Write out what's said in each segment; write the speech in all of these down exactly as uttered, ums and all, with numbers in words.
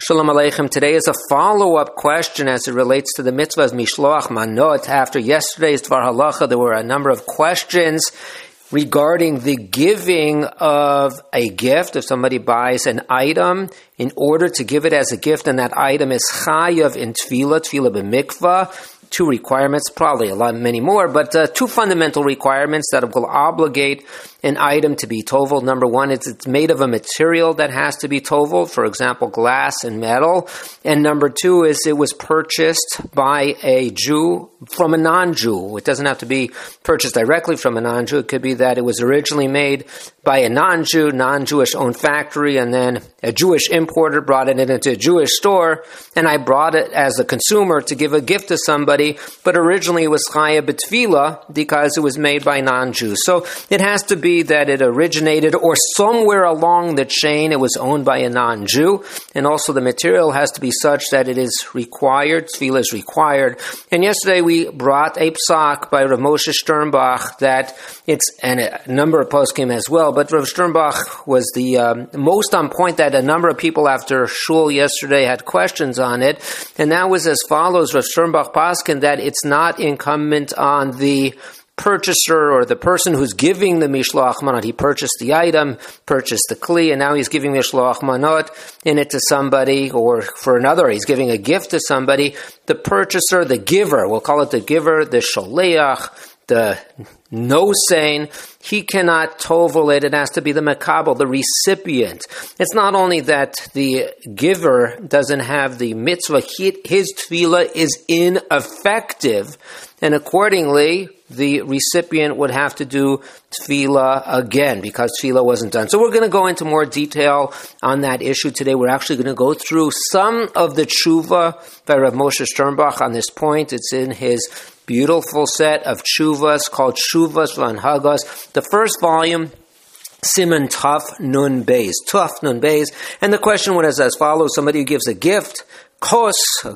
Shalom Aleichem. Today is a follow-up question as it relates to the mitzvah of Mishloach Manot. After yesterday's Dvar Halacha, there were a number of questions regarding the giving of a gift. If somebody buys an item in order to give it as a gift, and that item is chayav in tefillah, tefillah b'mikvah, two requirements, probably a lot, many more, but uh, two fundamental requirements that will obligate an item to be toveled. Number one is it's made of a material that has to be toveled, for example, glass and metal. And number two is it was purchased by a Jew from a non-Jew. It doesn't have to be purchased directly from a non-Jew. It could be that it was originally made by a non-Jew, non-Jewish owned factory, and then a Jewish importer brought it into a Jewish store, and I brought it as a consumer to give a gift to somebody, but originally it was chayav b'tefillah because it was made by non-Jews. So it has to be that it originated, or somewhere along the chain it was owned by a non-Jew, and also the material has to be such that it is required, tefillah is required. And yesterday we brought a psak by Rav Moshe Sternbach that it's, and a number of poskim as well, but Rav Sternbach was the um, most on point, that a number of people after shul yesterday had questions on it, and that was as follows. Rav Sternbach paskin that it's not incumbent on the purchaser or the person who's giving the mishloach manot. He purchased the item, purchased the kli, and now he's giving mishloach manot in it to somebody, or for another, he's giving a gift to somebody. The purchaser, the giver, we'll call it the giver, the sholeach, the nosein, he cannot tovel it. It has to be the makabel, the recipient. It's not only that the giver doesn't have the mitzvah, his tefillah is ineffective, and accordingly, the recipient would have to do tefillah again because tefillah wasn't done. So we're going to go into more detail on that issue today. We're actually going to go through some of the tshuva by Rav Moshe Sternbach on this point. It's in his beautiful set of tshuvas called Tshuvas V'Anhagos. The first volume, Siman Tuf Nun Beis. Tuf Nun Beis. And the question was as follows. Somebody who gives a gift, kos,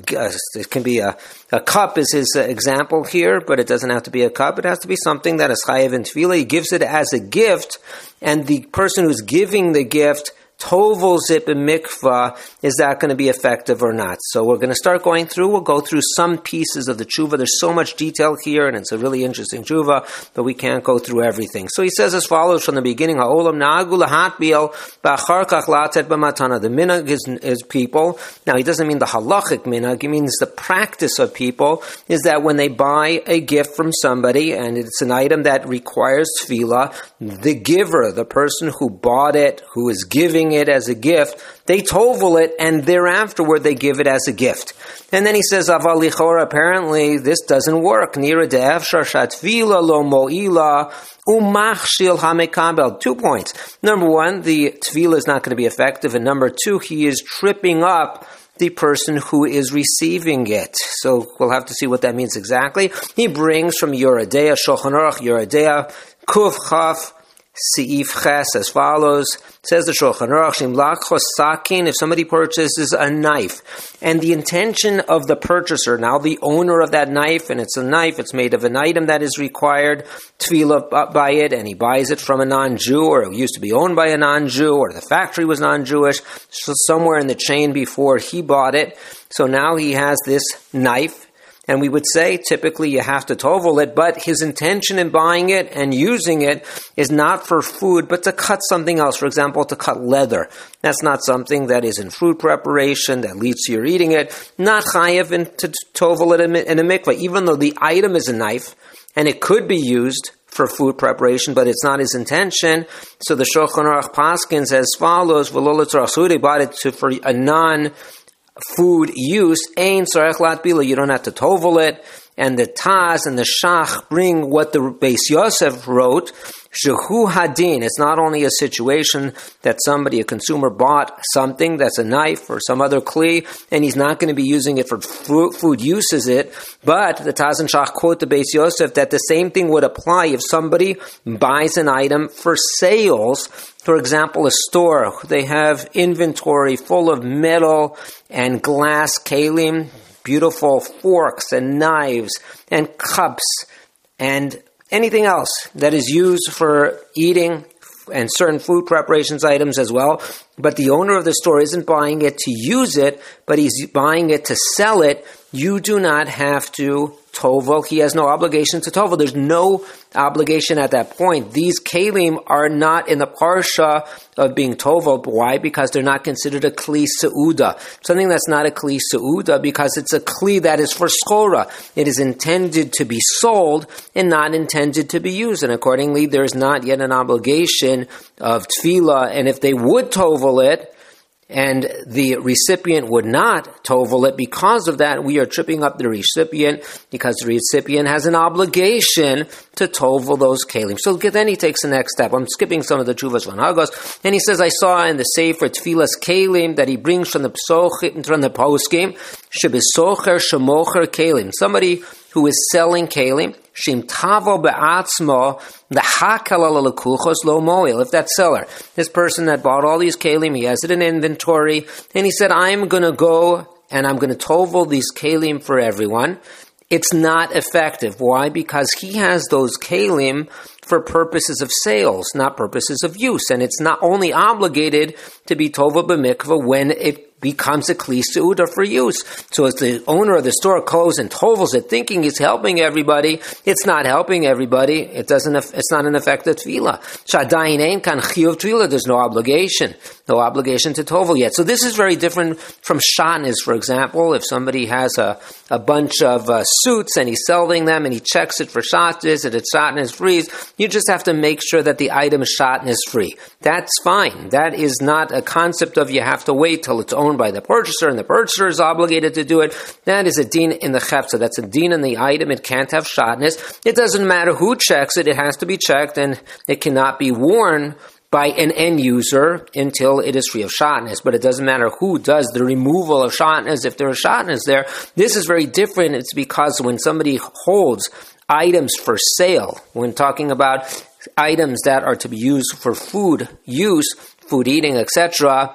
it can be a, a cup is his example here, but it doesn't have to be a cup. It has to be something that is chayav in tefillah. He gives it as a gift, and the person who's giving the gift tovels it b'mikvah. Is that going to be effective or not? So we're going to start going through. We'll go through some pieces of the tshuva. There's so much detail here, and it's a really interesting tshuva, but we can't go through everything. So he says as follows from the beginning: Ha'olam na'agu lahatbil ba'achar kach latet b'matana. The minhag is, is people. Now he doesn't mean the halachic minhag. He means the practice of people is that when they buy a gift from somebody, and it's an item that requires tefillah, the giver, the person who bought it, who is giving it as a gift, they tovel it, and thereafterward they give it as a gift. And then he says, Aval lichora, apparently this doesn't work. Nira de'efshar shatfila lo mo'ila umachshil hamekabel. Two points. Number one, the tefillah is not going to be effective, and number two, he is tripping up the person who is receiving it. So we'll have to see what that means exactly. He brings from Yoredeah, Shulchan Aruch, Yoredeah, Kuf Chaf, Seif Ches, as follows. Says the Shulchan Aruch, Shim lakchos sakin, if somebody purchases a knife, and the intention of the purchaser, now the owner of that knife, and it's a knife, it's made of an item that is required tefillah by it, and he buys it from a non-Jew, or it used to be owned by a non-Jew, or the factory was non-Jewish, so somewhere in the chain before he bought it. So now he has this knife, and we would say typically you have to tovel it, but his intention in buying it and using it is not for food, but to cut something else. For example, to cut leather. That's not something that is in fruit preparation that leads to your eating it. Not chayav in to tovel it in a mikvah, even though the item is a knife and it could be used for food preparation, but it's not his intention. So the Shulchan Aruch paskins as follows: V'lo l'tzarach, he bought it to, for a non food use, ein tzarech lat bila, you don't have to tovel it. And the Taz and the Shach bring what the Beis Yosef wrote, Shehu Hadin. It's not only a situation that somebody, a consumer, bought something that's a knife or some other kli, and he's not going to be using it for food, food uses it, but the Taz and Shach quote the Beis Yosef that the same thing would apply if somebody buys an item for sales. For example, a store, they have inventory full of metal and glass kalim, beautiful forks and knives and cups and anything else that is used for eating, and certain food preparations items as well. But the owner of the store isn't buying it to use it, but he's buying it to sell it. You do not have to tovel. He has no obligation to tovel. There's no obligation at that point. These kalim are not in the parsha of being tovel. Why? Because they're not considered a kli seuda. Something that's not a kli seuda because it's a kli that is for schora. It is intended to be sold and not intended to be used. And accordingly, there's not yet an obligation of tefillah. And if they would tovel it, and the recipient would not tovel it, because of that, we are tripping up the recipient, because the recipient has an obligation to tovel those kalim. So then he takes the next step. I'm skipping some of the Chuvas von Hagos, and he says, I saw in the Sefer Tfilas Kalim that he brings from the Psochim, from the poskim, shebesocher shemocher kalim. Somebody who is selling kalim, shim tavo be'atzmo, the hakal ala lekuchos lo moil. If that seller, this person that bought all these kalim, he has it in inventory, and he said, I'm going to go and I'm going to tovel these kalim for everyone. It's not effective. Why? Because he has those kalim for purposes of sales, not purposes of use. And it's not only obligated to be tovel b'mikvah when it becomes a kli seuda for use. So as the owner of the store goes and tovels it, thinking he's helping everybody, it's not helping everybody. It doesn't. It's not an effective tefillah. Shadayin ein kan chiyuv tefillah. There's no obligation, no obligation to tovel yet. So this is very different from shatnez, for example. If somebody has a, a bunch of uh, suits and he's selling them and he checks it for shatnez and it's shatnez free, you just have to make sure that the item is shatnez free. That's fine. That is not a concept of you have to wait till it's owned by the purchaser and the purchaser is obligated to do it. That is a din in the chepsa. That's a din in the item. It can't have shatnez. It doesn't matter who checks it. It has to be checked and it cannot be worn by an end user until it is free of shatnez. But it doesn't matter who does the removal of shatnez if there is shatnez there. This is very different. It's because when somebody holds items for sale, when talking about items that are to be used for food use, food eating, et cetera,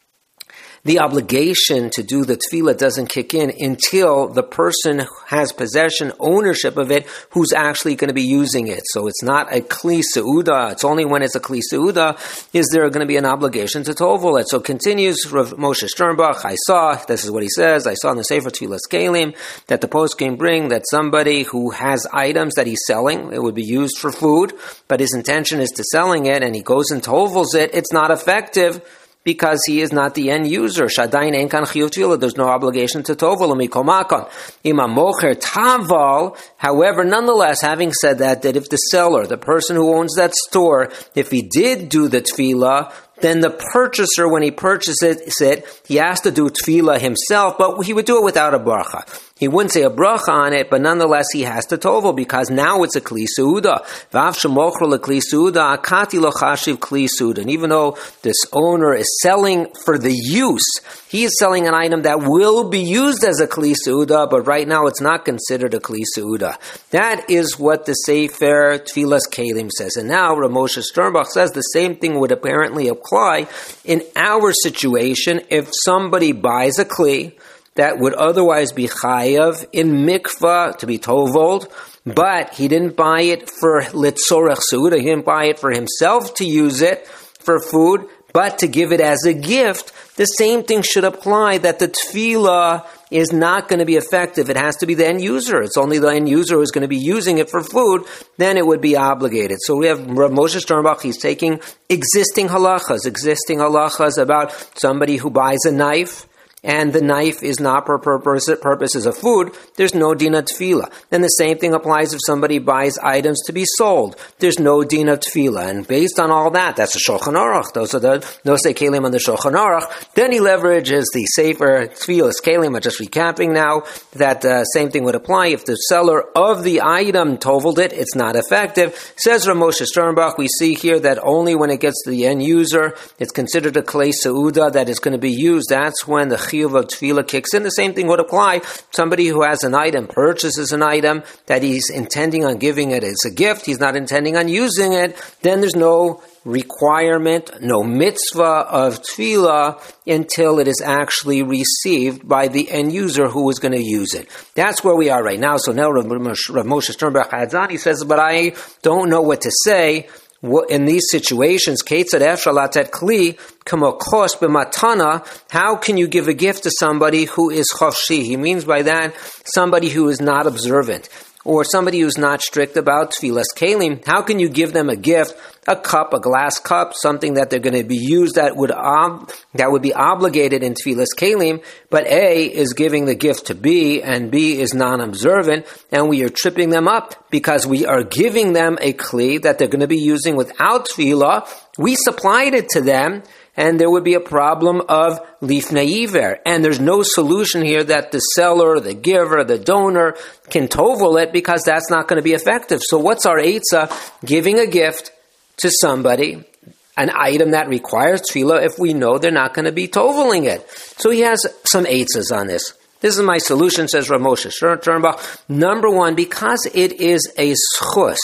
the obligation to do the tefillah doesn't kick in until the person has possession, ownership of it, who's actually going to be using it. So it's not a kli seuda. It's only when it's a kli seuda is there going to be an obligation to tovel it. So continues Rav Moshe Sternbach, I saw, this is what he says, I saw in the Sefer Tfilas Kalim that the post can bring that somebody who has items that he's selling, it would be used for food, but his intention is to selling it and he goes and tovels it, it's not effective, because he is not the end user. Shadayin ein kan chiyuv tefillah. There's no obligation to tovel. Mikol makon. Ima mocher taval. However, nonetheless, having said that, that if the seller, the person who owns that store, if he did do the tefillah, then the purchaser, when he purchases it, he has to do tefillah himself, but he would do it without a bracha. He wouldn't say a bracha on it, but nonetheless he has to tovel because now it's a kli seuda. Vav shemochro lekli seuda akati lo chashiv kli seuda. And even though this owner is selling for the use, he is selling an item that will be used as a kli seuda, but right now it's not considered a kli seuda. That is what the Sefer Tfilas Kalim says. And now Rav Moshe Sternbach says the same thing would apparently apply in our situation if somebody buys a kli that would otherwise be chayav in mikvah to be tovoled, but he didn't buy it for litzorech seuda, he didn't buy it for himself to use it for food, but to give it as a gift. The same thing should apply, that the tefillah is not going to be effective. It has to be the end user. It's only the end user who is going to be using it for food, then it would be obligated. So we have Rav Moshe Sternbach, he's taking existing halachas, existing halachas about somebody who buys a knife, and the knife is not for purpose, purposes of food, there's no din of tefillah. Then the same thing applies if somebody buys items to be sold. There's no din of tefillah. And based on all that, that's the Shulchan Aruch. Those are the Nosei Kelim on the Shulchan Aruch. Then he leverages the Sefer Tfilas Kelim. I'm just recapping now that the uh, same thing would apply. If the seller of the item toveled it, it's not effective. Says Rav Moshe Sternbach, we see here that only when it gets to the end user, it's considered a klei seuda that is going to be used. That's when the chiyuv of tefillah kicks in. The same thing would apply. Somebody who has an item, purchases an item that he's intending on giving it as a gift, he's not intending on using it, then there's no requirement, no mitzvah of tefillah until it is actually received by the end user who is going to use it. That's where we are right now. So now Rav Moshe Sternbach adds on, he says, but I don't know what to say in these situations, how can you give a gift to somebody who is chofshi? He means by that somebody who is not observant, or somebody who's not strict about tfilas kelim. How can you give them a gift, a cup, a glass cup, something that they're going to be used that would ob- that would be obligated in tfilas kelim, but A is giving the gift to B, and B is non-observant, and we are tripping them up because we are giving them a kli that they're going to be using without tefillah. We supplied it to them, and there would be a problem of lifnei iver. And there's no solution here that the seller, the giver, the donor can tovel it, because that's not going to be effective. So what's our eitzah? Giving a gift to somebody, an item that requires tefillah, if we know they're not going to be toveling it. So he has some eitzahs on this. This is my solution, says Rav Moshe Sternbach. Number one, because it is a schus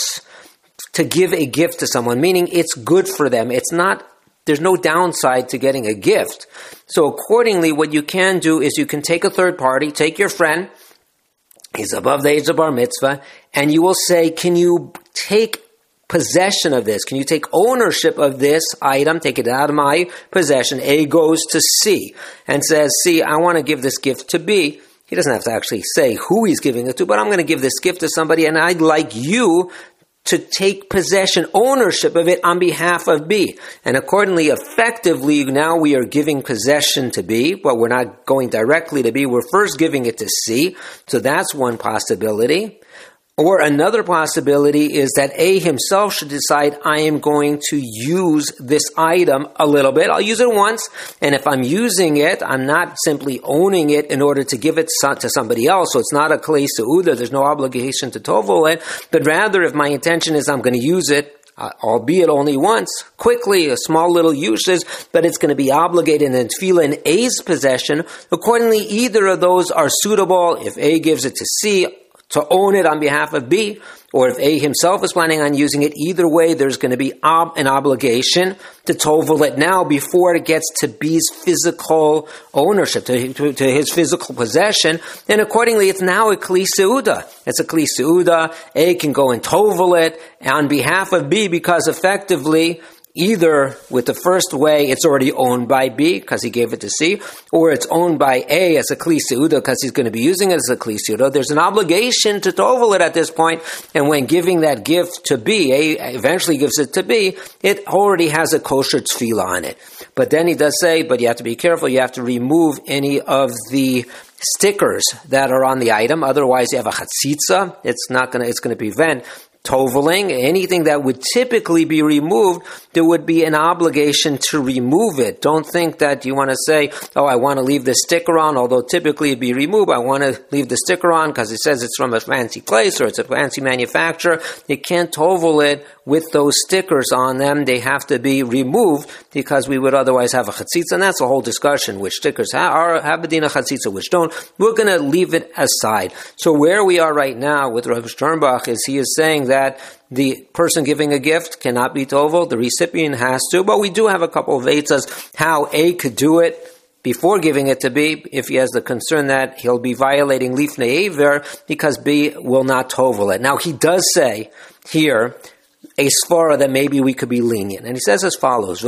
to give a gift to someone, meaning it's good for them. It's not There's no downside to getting a gift. So accordingly, what you can do is you can take a third party, take your friend, he's above the age of bar mitzvah, and you will say, can you take possession of this? Can you take ownership of this item? Take it out of my possession. A goes to C and says, C, I want to give this gift to B. He doesn't have to actually say who he's giving it to, but I'm going to give this gift to somebody, and I'd like you to take possession, ownership of it on behalf of B. And accordingly, effectively, now we are giving possession to B, but we're not going directly to B. We're first giving it to C. So that's one possibility. Or another possibility is that A himself should decide, I am going to use this item a little bit. I'll use it once, and if I'm using it, I'm not simply owning it in order to give it to somebody else. So it's not a klei seuda. There's no obligation to tovel it. But rather, if my intention is I'm going to use it, Uh, albeit only once, quickly, a small little usage, but it's going to be obligated in tefillah in A's possession. Accordingly, either of those are suitable. If A gives it to C, to own it on behalf of B, or if A himself is planning on using it, either way, there's going to be ob- an obligation to tovel it now before it gets to B's physical ownership, to, to, to his physical possession. And accordingly, it's now a kli seuda. It's a kli seuda. A can go and tovel it on behalf of B, because effectively, either with the first way, it's already owned by B because he gave it to C, or it's owned by A as a kli seuda because he's going to be using it as a kli seuda. There's an obligation to tovel it at this point, and when giving that gift to B, A eventually gives it to B, it already has a kosher tefillah on it. But then he does say, but you have to be careful, you have to remove any of the stickers that are on the item, otherwise you have a chatzitza, it's not going to, it's going to prevent toveling. Anything that would typically be removed, there would be an obligation to remove it. Don't think that you want to say, oh, I want to leave the sticker on, although typically it'd be removed. I want to leave the sticker on because it says it's from a fancy place or it's a fancy manufacturer. You can't tovel it with those stickers on them. They have to be removed because we would otherwise have a chatzitza, and that's a whole discussion, which stickers are, have a din of chatzitza, which don't. We're going to leave it aside. So where we are right now with Rav Sternbach is he is saying that that the person giving a gift cannot be tovel, the recipient has to, but we do have a couple of eitzahs how A could do it before giving it to B if he has the concern that he'll be violating lifnei iver because B will not tovel it. Now he does say here a svara that maybe we could be lenient, and he says as follows: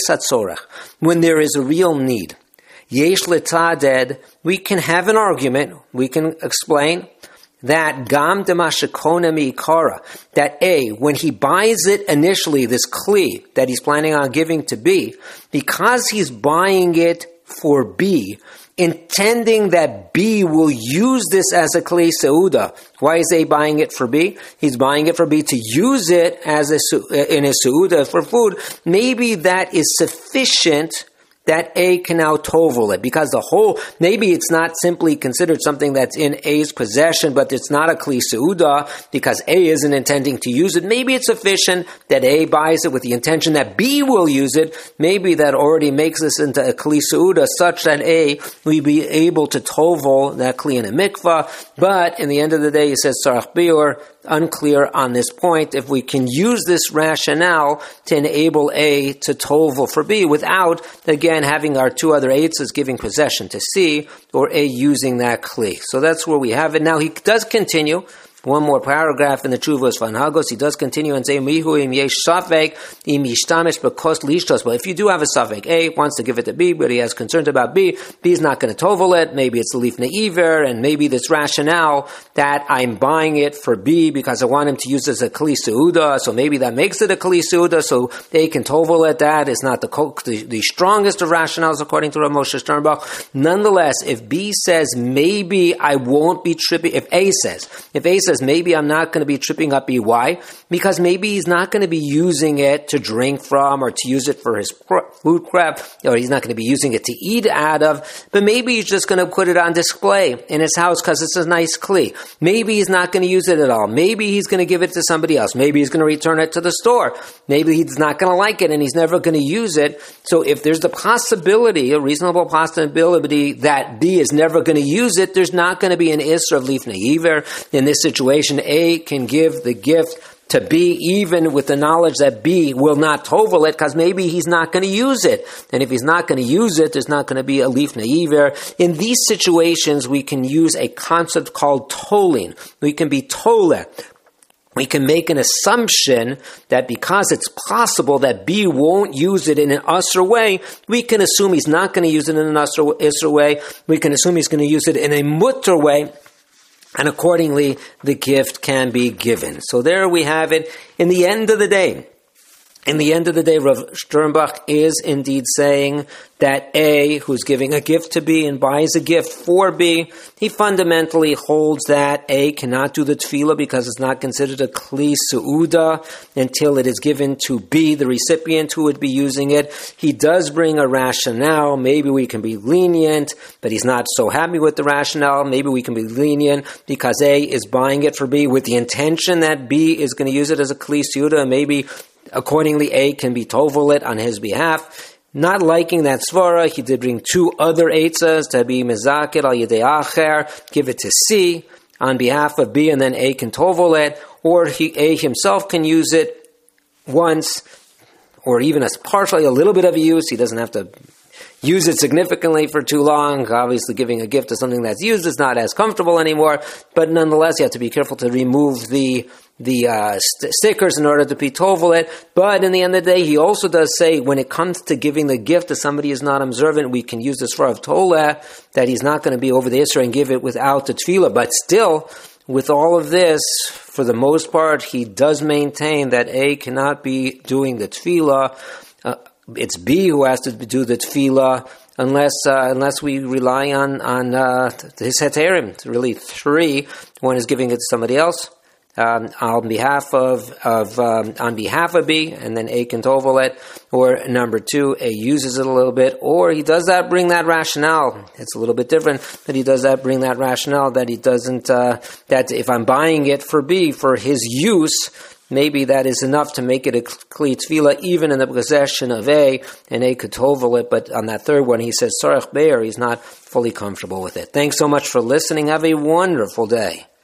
when there is a real need, yesh letaded, we can have an argument, we can explain that gam demashakona miikara, that A, when he buys it initially, this kli that he's planning on giving to B, because he's buying it for B, intending that B will use this as a kli seuda. Why is A buying it for B? He's buying it for B to use it as a in his seuda for food. Maybe that is sufficient that A can now tovel it, because the whole, maybe it's not simply considered something that's in A's possession, but it's not a kli seuda because A isn't intending to use it. Maybe it's sufficient that A buys it with the intention that B will use it. Maybe that already makes this into a kli seuda such that A will be able to tovel that kli in a mikvah. But in the end of the day, he says tzarach biur, unclear on this point if we can use this rationale to enable A to tovel for B without, again, having our two other eitzahs giving possession to C or A using that kli. So that's where we have it. Now he does continue One more paragraph in the Tshuvos Vanhagos. He does continue and say, Mihu im yesh safek im yishtamish b'kos lishtos. But if you do have a safek, A wants to give it to B, but he has concerns about B. B is not going to tovel it. Maybe it's the leaf neiver, and maybe this rationale that I'm buying it for B because I want him to use it as a kli seuda, so maybe that makes it a kli seuda, so A can tovel it. That is not the, the, the strongest of rationales according to Rav Moshe Sternbach. Nonetheless, if B says maybe I won't be tripping, if A says, if A says maybe I'm not going to be tripping up B, why? Because maybe he's not going to be using it to drink from or to use it for his food prep, or he's not going to be using it to eat out of, but maybe he's just going to put it on display in his house because it's a nice kli. Maybe he's not going to use it at all. Maybe he's going to give it to somebody else. Maybe he's going to return it to the store. Maybe he's not going to like it and he's never going to use it. So if there's the possibility, a reasonable possibility that B is never going to use it, there's not going to be an isra of leaf neiver. In this situation, A can give the gift to B, even with the knowledge that B will not tovel it, because maybe he's not going to use it. And if he's not going to use it, there's not going to be a leaf neiver. In these situations, we can use a concept called tolling. We can be tole. We can make an assumption that because it's possible that B won't use it in an usher way, we can assume he's not going to use it in an usher way. We can assume he's going to use it in a mutter way. And accordingly, the gift can be given. So there we have it. In the end of the day, in the end of the day, Rav Sternbach is indeed saying that A, who's giving a gift to B and buys a gift for B, he fundamentally holds that A cannot do the tefillah because it's not considered a kli seuda until it is given to B, the recipient who would be using it. He does bring a rationale. Maybe we can be lenient, but he's not so happy with the rationale. Maybe we can be lenient because A is buying it for B with the intention that B is going to use it as a kli seuda, and maybe accordingly, A can be tovel it on his behalf. Not liking that svara, he did bring two other eitzas to be mezakir al yedei acher, give it to C on behalf of B, and then A can tovel it, or he, A himself can use it once, or even as partially a little bit of a use. He doesn't have to use it significantly for too long. Obviously, giving a gift to something that's used is not as comfortable anymore, but nonetheless, you have to be careful to remove the the uh, st- stickers in order to be tovel it. But in the end of the day, he also does say when it comes to giving the gift to somebody who's not observant, we can use this for of tola, that he's not going to be over the Isra and give it without the tefillah. But still, with all of this, for the most part, he does maintain that A cannot be doing the tefillah. Uh, it's B who has to do the tefillah, unless uh, unless we rely on on uh, his heterim. Really, three. One is giving it to somebody else. Um, on behalf of, of um, on behalf of B, and then A can tovel it, or number two, A uses it a little bit, or he does that bring that rationale. It's a little bit different, but he does that bring that rationale that he doesn't, uh, that if I'm buying it for B, for his use, maybe that is enough to make it a kli tefillah, even in the possession of A, and A could tovel it, but on that third one, he says, Sarach Be'er, he's not fully comfortable with it. Thanks so much for listening. Have a wonderful day.